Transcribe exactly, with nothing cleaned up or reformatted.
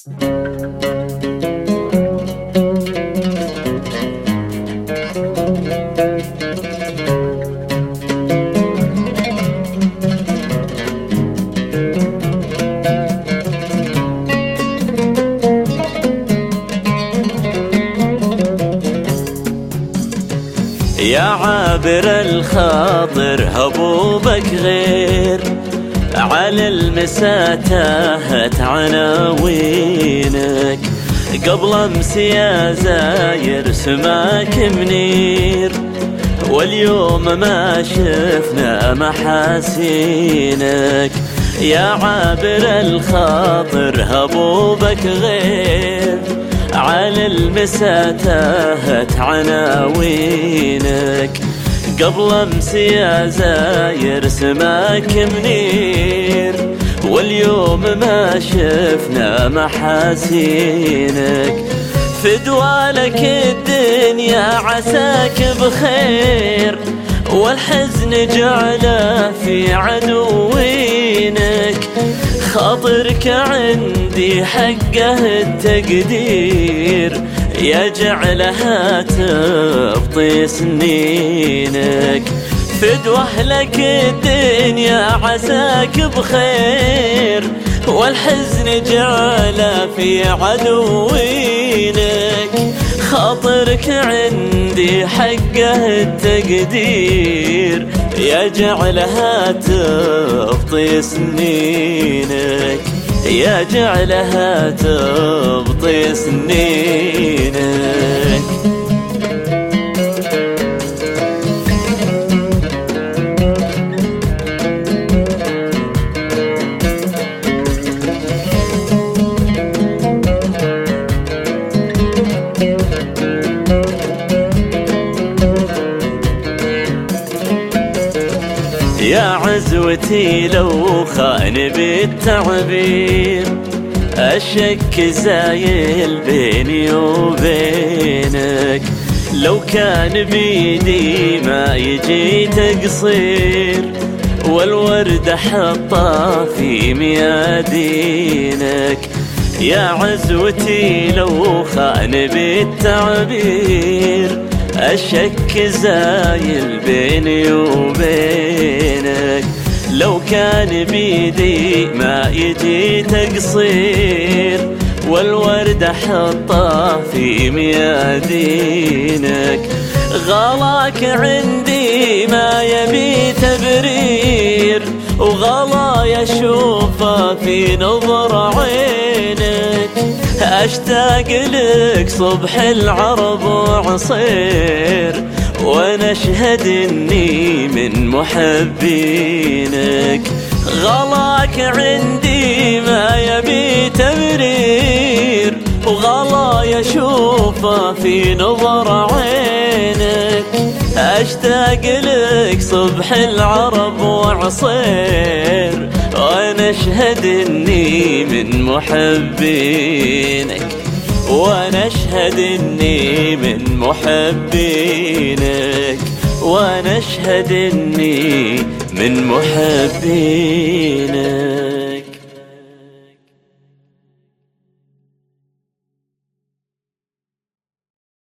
يا عابر الخاطر هبوبك غير، على المسا تاهت عناوينك، قبل امس يا زاير سماك منير، واليوم ما شفنا محاسينك. يا عابر الخاطر هبوبك غير، على المسا تاهت عناوينك، قبل امس يا زاير سماك منير، واليوم ما شفنا محاسينك. فدوالك الدنيا عساك بخير، والحزن جعله في عدوينك، خاطرك عندي حقه التقدير، يجعلها تبطي سنينك. فدوه لك الدنيا عساك بخير، والحزن جعله في عدوينك، خاطرك عندي حقه التقدير، يجعلها تبطي سنينك، يجعلها تبطي سنينك. يا عزوتي لو خان بالتعبير، الشك زايل بيني وبينك، لو كان بيدي ما يجي تقصير، والورد حطها في ميادينك. يا عزوتي لو خان بالتعبير، الشك زايل بيني وبينك، لو كان بيدي ما يجي تقصير، والورد حطه في ميادينك. غلاك عندي ما يبي تبرير، وغلا يشوفه في نظر عينك، أشتاق لك صبح العرب وعصير، وانا اشهد اني من محبينك. غلاك عندي ما يبي تبرير، وغلا يشوفه في نظر عينك، أشتاق لك صبح العرب وعصير، وانا اشهد اني من محبينك، وانا اشهد اني من محبينك، وانا اشهد اني من محبينك.